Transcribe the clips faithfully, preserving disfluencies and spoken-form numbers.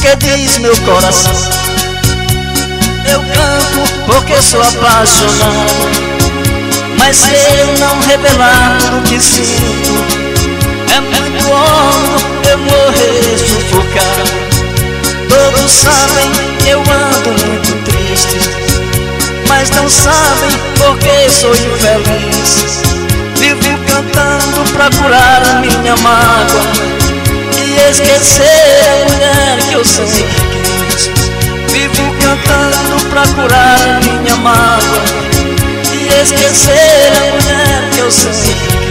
que diz meu coração. Eu canto porque sou apaixonado, mas se eu não revelar o que sinto, é muito óbvio eu morrer sufocado. Todos sabem que eu ando muito triste, mas não sabem porque sou infeliz. Vivo cantando pra curar a minha mágoa e esquecer a mulher que eu sempre quis. Vivo cantando pra curar a minha mágoa e esquecer a mulher que eu sempre quis.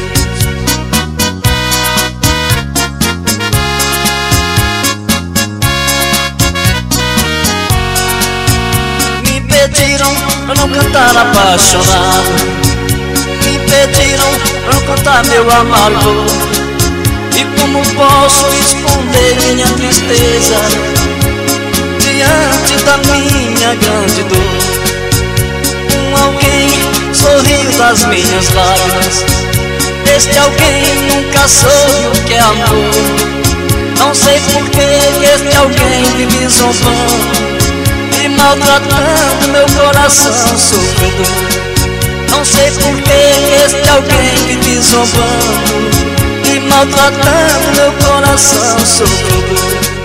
Me pediram pra não cantar apaixonado, me pediram pra não cantar meu amargo. E como posso esconder minha tristeza diante da minha grande dor? Um alguém sorriu das minhas lágrimas, este alguém nunca soube o que é amor. Não sei por que este alguém vive zombando e maltratando meu coração sofredor. Não sei por que este alguém vive zombando e maltratando meu coração sofredor.